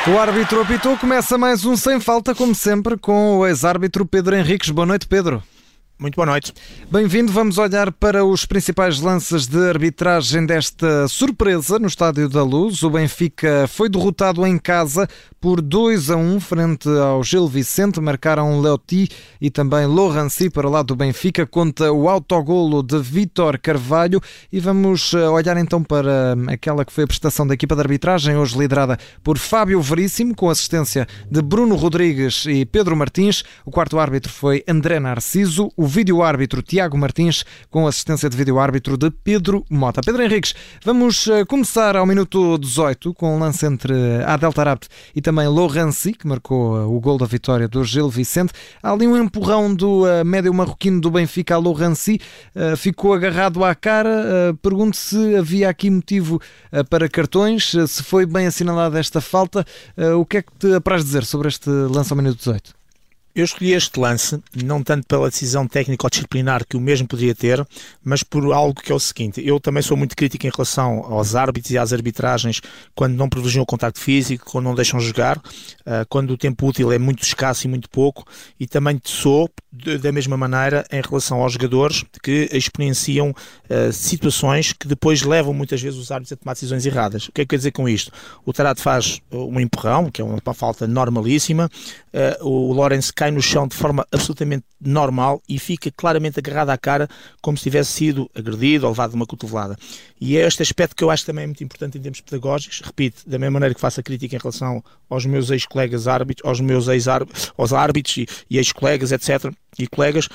O árbitro apitou, começa mais um Sem Falta, como sempre, com o ex-árbitro Pedro Henriques. Boa noite, Pedro. Muito boa noite. Bem-vindo. Vamos olhar para os principais lances de arbitragem desta surpresa no Estádio da Luz. O Benfica foi derrotado em casa por 2-1 frente ao Gil Vicente. Marcaram Leoti e também Lourenço para o lado do Benfica. Conta o autogolo de Vítor Carvalho. E vamos olhar então para aquela que foi a prestação da equipa de arbitragem, hoje liderada por Fábio Veríssimo, com assistência de Bruno Rodrigues e Pedro Martins. O quarto árbitro foi André Narciso. O vídeo-árbitro Tiago Martins, com assistência de vídeo-árbitro de Pedro Mota. Pedro Henriques, vamos começar ao minuto 18 com um lance entre Adel Taarabt e também Lourenço, que marcou o gol da vitória do Gil Vicente. Há ali um empurrão do médio marroquino do Benfica a Lourenço, ficou agarrado à cara. Pergunto se havia aqui motivo para cartões, se foi bem assinalada esta falta. O que é que te apraz dizer sobre este lance ao minuto 18? Eu escolhi este lance, não tanto pela decisão técnico-disciplinar que o mesmo poderia ter, mas por algo que é o seguinte: eu também sou muito crítico em relação aos árbitros e às arbitragens quando não privilegiam o contacto físico, quando não deixam jogar, quando o tempo útil é muito escasso e muito pouco, e também sou da mesma maneira em relação aos jogadores que experienciam situações que depois levam muitas vezes os árbitros a tomar decisões erradas. O que é que quer dizer com isto? O Taarabt faz um empurrão, que é uma falta normalíssima, o Lourenço cai no chão de forma absolutamente normal e fica claramente agarrado à cara, como se tivesse sido agredido ou levado uma cotovelada. E é este aspecto que eu acho também é muito importante em termos pedagógicos. Repito, da mesma maneira que faço a crítica em relação aos meus ex-colegas árbitros, aos árbitros e ex-colegas, etc., e colegas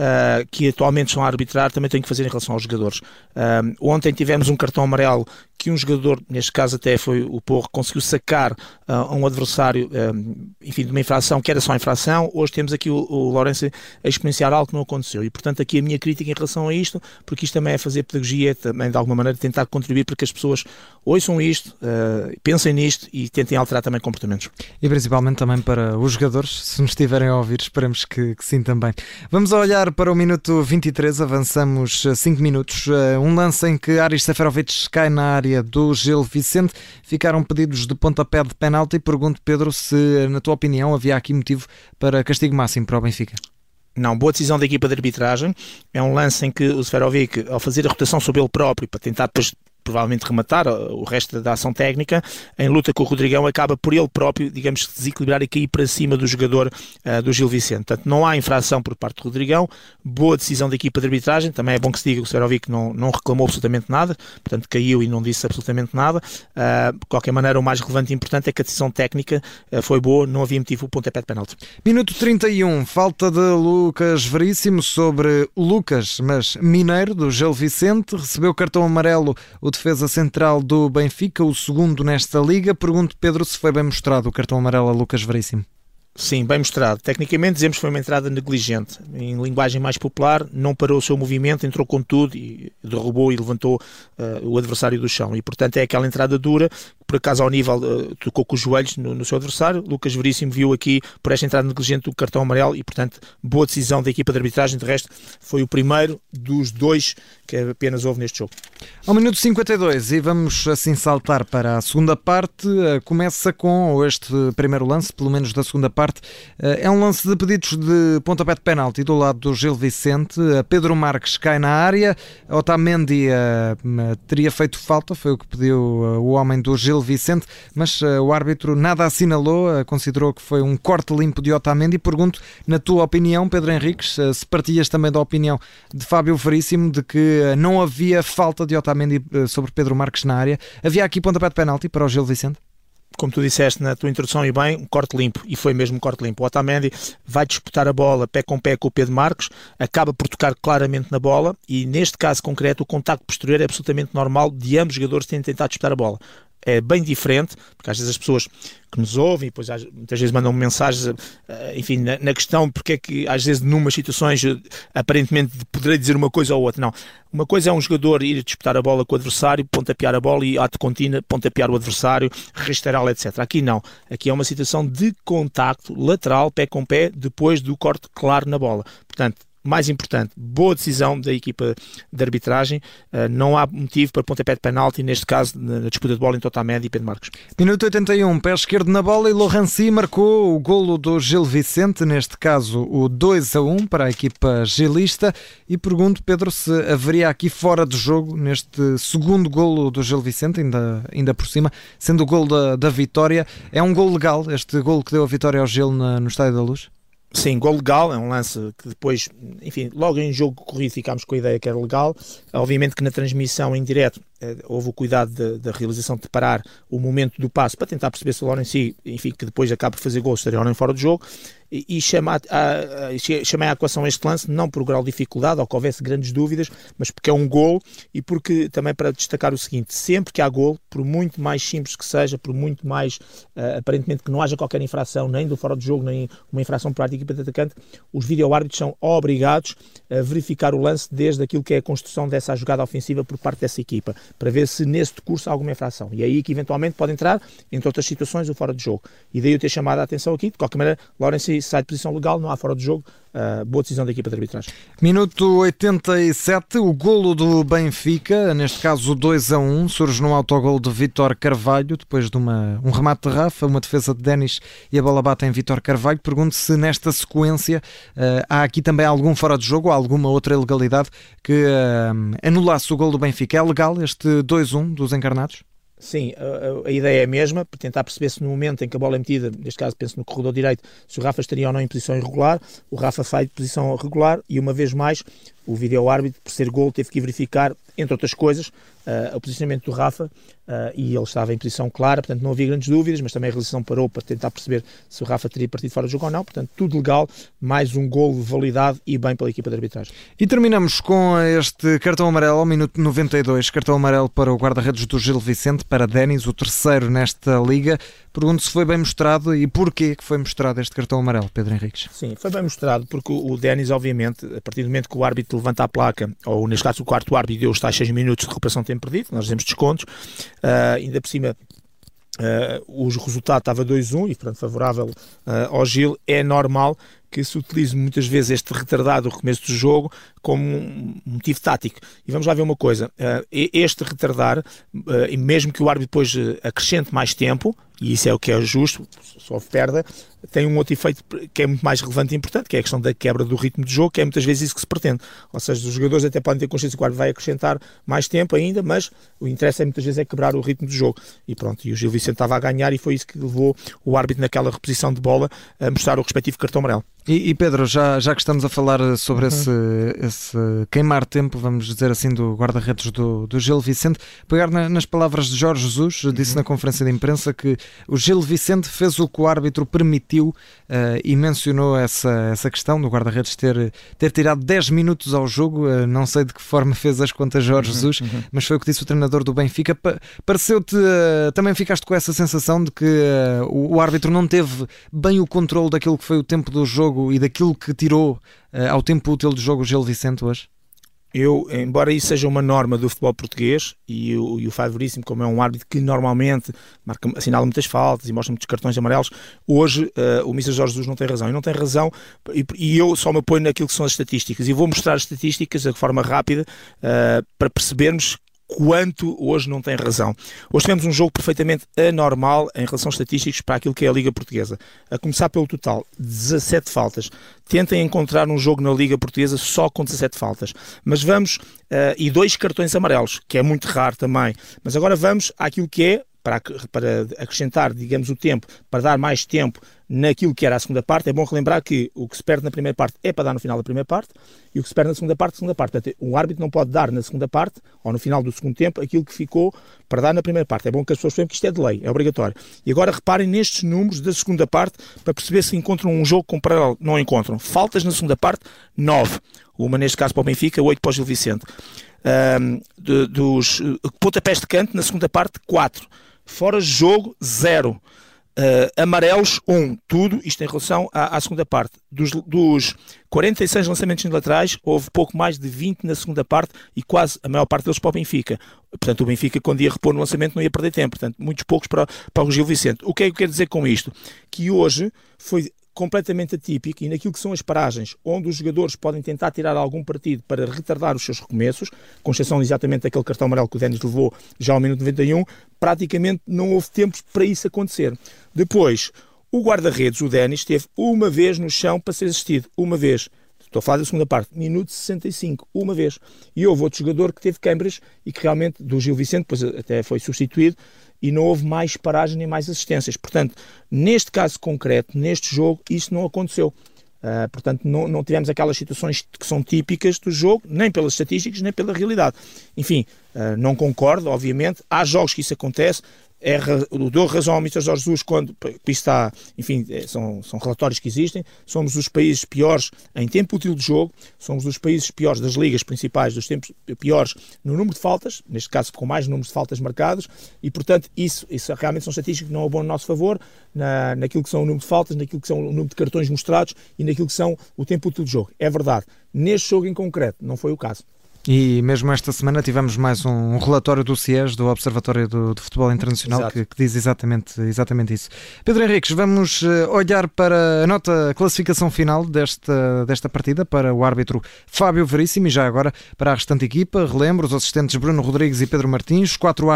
que atualmente estão a arbitrar, também tenho que fazer em relação aos jogadores. Ontem tivemos um cartão amarelo que um jogador, neste caso até foi o Porro, conseguiu sacar a um adversário, enfim, de uma infração que era só infração. Hoje temos aqui o Lourenço a experienciar algo que não aconteceu, e portanto aqui a minha crítica em relação a isto, porque isto também é fazer pedagogia, também de alguma maneira tentar contribuir para que as pessoas ouçam isto, pensem nisto e tentem alterar também comportamentos. E principalmente também para os jogadores, se nos estiverem a ouvir, esperemos que sim também. Vamos olhar para o minuto 23, avançamos 5 minutos, um lance em que Aris Seferovic cai na área do Gil Vicente. Ficaram pedidos de pontapé de penalti. Pergunto, Pedro, se na tua opinião havia aqui motivo para castigo máximo para o Benfica. Não, boa decisão da equipa de arbitragem. É um lance em que o Seferovic, ao fazer a rotação sobre ele próprio para tentar depois provavelmente rematar o resto da ação técnica, em luta com o Rodrigão, acaba por ele próprio, digamos, desequilibrar e cair para cima do jogador do Gil Vicente. Portanto, não há infração por parte do Rodrigão. Boa decisão da equipa de arbitragem. Também é bom que se diga que o Seferovic não reclamou absolutamente nada, portanto caiu e não disse absolutamente nada. De qualquer maneira, o mais relevante e importante é que a decisão técnica foi boa, não havia motivo o pontapé de penalti. Minuto 31, falta de Lucas Veríssimo sobre o Lucas, mas Mineiro, do Gil Vicente, recebeu cartão amarelo o defesa central do Benfica, o segundo nesta liga. Pergunto, Pedro, se foi bem mostrado o cartão amarelo a Lucas Veríssimo. Sim, bem mostrado. Tecnicamente dizemos que foi uma entrada negligente. Em linguagem mais popular, não parou o seu movimento, entrou com tudo e derrubou e levantou o adversário do chão. E portanto é aquela entrada dura, por acaso ao nível tocou com os joelhos no seu adversário. Lucas Veríssimo viu aqui por esta entrada negligente o cartão amarelo e portanto boa decisão da equipa de arbitragem. De resto foi o primeiro dos dois que apenas houve neste jogo. Ao minuto 52, e vamos assim saltar para a segunda parte, começa com este primeiro lance, pelo menos da segunda parte. É um lance de pedidos de pontapé de penalti do lado do Gil Vicente. Pedro Marques cai na área, Otamendi teria feito falta, foi o que pediu o homem do Gil Vicente, mas o árbitro nada assinalou, considerou que foi um corte limpo de Otamendi. Pergunto, na tua opinião, Pedro Henriques, se partilhas também da opinião de Fábio Veríssimo de que não havia falta de Otamendi sobre Pedro Marques na área. Havia aqui pontapé de penalti para o Gil Vicente? Como tu disseste na tua introdução e bem, um corte limpo, e foi mesmo um corte limpo. O Otamendi vai disputar a bola pé com o Pedro Marques, acaba por tocar claramente na bola e neste caso concreto o contacto posterior é absolutamente normal de ambos os jogadores terem tentado disputar a bola. É bem diferente, porque às vezes as pessoas que nos ouvem, depois muitas vezes mandam mensagens, enfim, na questão porque é que às vezes numas situações aparentemente poderei dizer uma coisa ou outra. Não, uma coisa é um jogador ir disputar a bola com o adversário, pontapear a bola e ato contínuo, pontapear o adversário, rastreá-lo, etc. Aqui não, aqui é uma situação de contacto lateral, pé com pé, depois do corte claro na bola. Portanto, mais importante, boa decisão da equipa de arbitragem, não há motivo para pontapé de penalti, neste caso na disputa de bola entre Otamendi e Pedro Marques. Minuto 81, pé esquerdo na bola e Laurenci marcou o golo do Gil Vicente, neste caso o 2-1 para a equipa gilista, e pergunto, Pedro, se haveria aqui fora de jogo neste segundo golo do Gil Vicente, ainda por cima, sendo o golo da vitória. É um golo legal, este golo que deu a vitória ao Gil no Estádio da Luz? Sim, gol legal, é um lance que depois, enfim, logo em jogo corrido ficámos com a ideia que era legal. Obviamente que na transmissão em direto houve o cuidado da realização de parar o momento do passe para tentar perceber se o Laurenci, enfim, que depois acaba por fazer gol, estaria ou não fora do jogo, e chamei à equação este lance, não por grau de dificuldade ou que houvesse grandes dúvidas, mas porque é um gol e porque também para destacar o seguinte: sempre que há gol, por muito mais simples que seja, por muito mais aparentemente que não haja qualquer infração, nem do fora do jogo, nem uma infração por parte da equipa de atacante, os vídeo-árbitros são obrigados a verificar o lance desde aquilo que é a construção dessa jogada ofensiva por parte dessa equipa, para ver se nesse decurso há alguma infração. E é aí que eventualmente pode entrar, entre outras situações, o fora de jogo. E daí eu ter chamado a atenção aqui. De qualquer maneira, Laurenci sai de posição legal, não há fora de jogo. Boa decisão da equipa de arbitragem. Minuto 87, o golo do Benfica, neste caso o 2-1, surge num autogolo de Vítor Carvalho, depois de um remate de Rafa, uma defesa de Denis e a bola bate em Vítor Carvalho. Pergunto se nesta sequência há aqui também algum fora de jogo ou alguma outra ilegalidade que anulasse o golo do Benfica. É legal este 2-1 dos encarnados? Sim, a ideia é a mesma, para tentar perceber se no momento em que a bola é metida, neste caso penso no corredor direito, se o Rafa estaria ou não em posição irregular. O Rafa sai de posição regular e, uma vez mais, o vídeo-árbitro, por ser gol, teve que verificar, entre outras coisas, o posicionamento do Rafa, e ele estava em posição clara, portanto não havia grandes dúvidas, mas também a realização parou para tentar perceber se o Rafa teria partido fora do jogo ou não. Portanto, tudo legal, mais um golo validado e bem pela equipa de arbitragem. E terminamos com este cartão amarelo ao minuto 92, cartão amarelo para o guarda-redes do Gil Vicente, para Denis, o terceiro nesta liga. Pergunto se foi bem mostrado e porquê que foi mostrado este cartão amarelo, Pedro Henriques. Sim, foi bem mostrado, porque o Denis, obviamente, a partir do momento que o árbitro levanta a placa, ou neste caso o quarto árbitro deu os tais 6 minutos de recuperação de tempo perdido, nós dizemos descontos, ainda por cima o resultado estava 2-1 e, portanto, favorável ao Gil. É normal que se utilize muitas vezes este retardado do recomeço do jogo como um motivo tático. E vamos lá ver uma coisa, este retardar, mesmo que o árbitro depois acrescente mais tempo, e isso é o que é justo, só perda, tem um outro efeito que é muito mais relevante e importante, que é a questão da quebra do ritmo de jogo, que é muitas vezes isso que se pretende. Ou seja, os jogadores até podem ter consciência que o árbitro vai acrescentar mais tempo ainda, mas o interesse muitas vezes é quebrar o ritmo do jogo. E pronto, e o Gil Vicente estava a ganhar e foi isso que levou o árbitro naquela reposição de bola a mostrar o respectivo cartão amarelo. E Pedro, já que estamos a falar sobre esse queimar tempo, vamos dizer assim, do guarda-redes do Gil Vicente, pegar nas palavras de Jorge Jesus, disse na conferência de imprensa que o Gil Vicente fez o que o árbitro permitiu, e mencionou essa questão do guarda-redes ter tirado 10 minutos ao jogo. Não sei de que forma fez as contas Jorge Jesus, mas foi o que disse o treinador do Benfica. Pareceu-te, também ficaste com essa sensação de que o árbitro não teve bem o controle daquilo que foi o tempo do jogo e daquilo que tirou ao tempo útil do jogo o Gil Vicente hoje? Eu, embora isso seja uma norma do futebol português, e o Favoríssimo, como é um árbitro que normalmente assinala muitas faltas e mostra muitos cartões amarelos, hoje o Mr. Jorge Jesus não tem razão. E não tem razão, e eu só me apoio naquilo que são as estatísticas. E vou mostrar as estatísticas de forma rápida para percebermos quanto hoje não tem razão. Hoje tivemos um jogo perfeitamente anormal em relação aos estatísticos para aquilo que é a Liga Portuguesa. A começar pelo total, 17 faltas. Tentem encontrar um jogo na Liga Portuguesa só com 17 faltas. Mas vamos, e 2 cartões amarelos, que é muito raro também. Mas agora vamos àquilo que é, para acrescentar, digamos, o tempo, para dar mais tempo naquilo que era a segunda parte. É bom relembrar que o que se perde na primeira parte é para dar no final da primeira parte, e o que se perde na segunda parte. Portanto, o árbitro não pode dar na segunda parte, ou no final do segundo tempo, aquilo que ficou para dar na primeira parte. É bom que as pessoas percebam que isto é de lei, é obrigatório. E agora reparem nestes números da segunda parte, para perceber se encontram um jogo com paralelo. Não encontram. Faltas na segunda parte, 9. Uma neste caso para o Benfica, 8 para o Gil Vicente. Dos pontapés de canto, na segunda parte, 4. Fora de jogo, 0. Amarelos, 1. Tudo isto em relação à segunda parte. Dos 46 lançamentos laterais, houve pouco mais de 20 na segunda parte, e quase a maior parte deles para o Benfica. Portanto, o Benfica, quando ia repor no lançamento, não ia perder tempo. Portanto, muitos poucos para o Gil Vicente. O que é que eu quero dizer com isto? Que hoje foi completamente atípico e naquilo que são as paragens, onde os jogadores podem tentar tirar algum partido para retardar os seus recomeços, com exceção exatamente daquele cartão amarelo que o Denis levou já ao minuto 91, praticamente não houve tempo para isso acontecer. Depois, o guarda-redes, o Denis, esteve uma vez no chão para ser assistido, uma vez. Estou a falar da segunda parte, minuto 65, uma vez. E houve outro jogador que teve câimbras e que realmente, do Gil Vicente, depois até foi substituído, e não houve mais paragem nem mais assistências. Portanto, neste caso concreto, neste jogo, isso não aconteceu. Portanto, não tivemos aquelas situações que são típicas do jogo, nem pelas estatísticas, nem pela realidade. Enfim, não concordo, obviamente. Há jogos que isso acontece. Dou razão ao Mr. Jorge Jesus quando isso está, enfim, são relatórios que existem. Somos os países piores em tempo útil de jogo, somos os países piores das ligas principais, dos tempos piores no número de faltas, neste caso com mais número de faltas marcadas, e portanto isso realmente são estatísticas que não abonam no nosso favor, naquilo que são o número de faltas, naquilo que são o número de cartões mostrados e naquilo que são o tempo útil de jogo. É verdade, neste jogo em concreto não foi o caso. E mesmo esta semana tivemos mais um relatório do CIES, do Observatório do Futebol Internacional, que diz exatamente isso. Pedro Henriques, vamos olhar para a nota classificação final desta partida, para o árbitro Fábio Veríssimo e já agora para a restante equipa. Relembro, os assistentes Bruno Rodrigues e Pedro Martins, quarto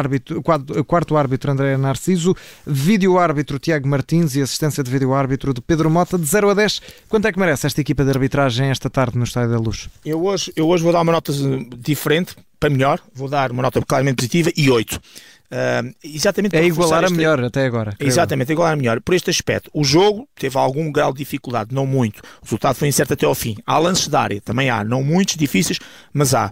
árbitro André Narciso, vídeo-árbitro Tiago Martins e assistência de vídeo-árbitro de Pedro Mota. De 0 a 10, quanto é que merece esta equipa de arbitragem esta tarde no Estádio da Luz? Eu hoje vou dar uma nota diferente, para melhor, vou dar uma nota claramente positiva e 8. Exatamente é igualar a melhor até agora. Exatamente, igualar a melhor. Por este aspecto, o jogo teve algum grau de dificuldade, não muito. O resultado foi incerto até ao fim. Há lances de área, também há, não muitos, difíceis, mas há.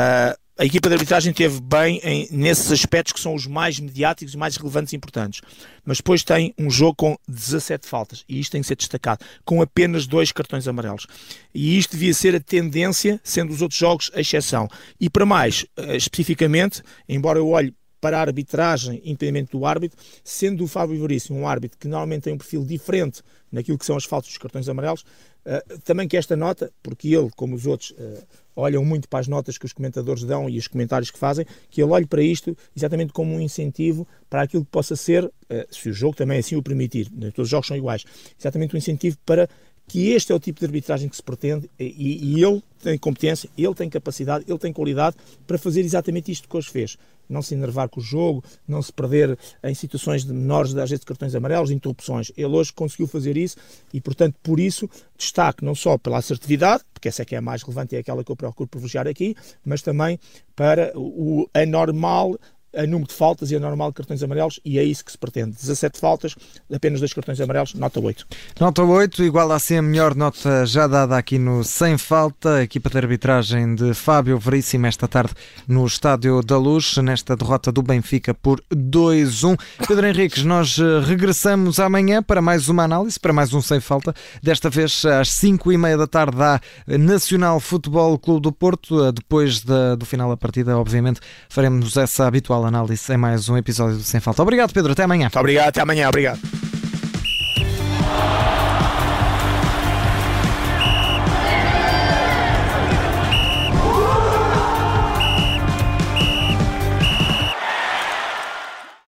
A equipa de arbitragem teve bem nesses aspectos que são os mais mediáticos, os mais relevantes e importantes. Mas depois tem um jogo com 17 faltas, e isto tem que ser destacado, com apenas 2 cartões amarelos. E isto devia ser a tendência, sendo os outros jogos a exceção. E para mais, especificamente, embora eu olhe para a arbitragem, independente do árbitro, sendo o Fábio Veríssimo um árbitro que normalmente tem um perfil diferente naquilo que são as faltas dos cartões amarelos, também que esta nota, porque ele, como os outros, olham muito para as notas que os comentadores dão e os comentários que fazem, que ele olhe para isto exatamente como um incentivo para aquilo que possa ser, se o jogo também assim o permitir, todos os jogos são iguais, exatamente um incentivo para que este é o tipo de arbitragem que se pretende e ele tem competência, ele tem capacidade, ele tem qualidade para fazer exatamente isto que hoje fez. Não se enervar com o jogo, não se perder em situações de menores, às vezes de cartões amarelos, de interrupções. Ele hoje conseguiu fazer isso e, portanto, por isso, destaque não só pela assertividade, porque essa é que é a mais relevante e é aquela que eu procuro privilegiar aqui, mas também para a número de faltas e a normal de cartões amarelos, e é isso que se pretende. 17 faltas, apenas 2 cartões amarelos, nota 8. Nota 8, igual a ser a melhor nota já dada aqui no Sem Falta, a equipa de arbitragem de Fábio Veríssimo esta tarde no Estádio da Luz, nesta derrota do Benfica por 2-1. Pedro Henriques, nós regressamos amanhã para mais uma análise, para mais um Sem Falta, desta vez às 5h30 da tarde da Nacional Futebol Clube do Porto. Depois do final da partida, obviamente, faremos essa habitual análise em mais um episódio do Sem Falta. Obrigado, Pedro. Até amanhã. Muito obrigado. Até amanhã. Obrigado.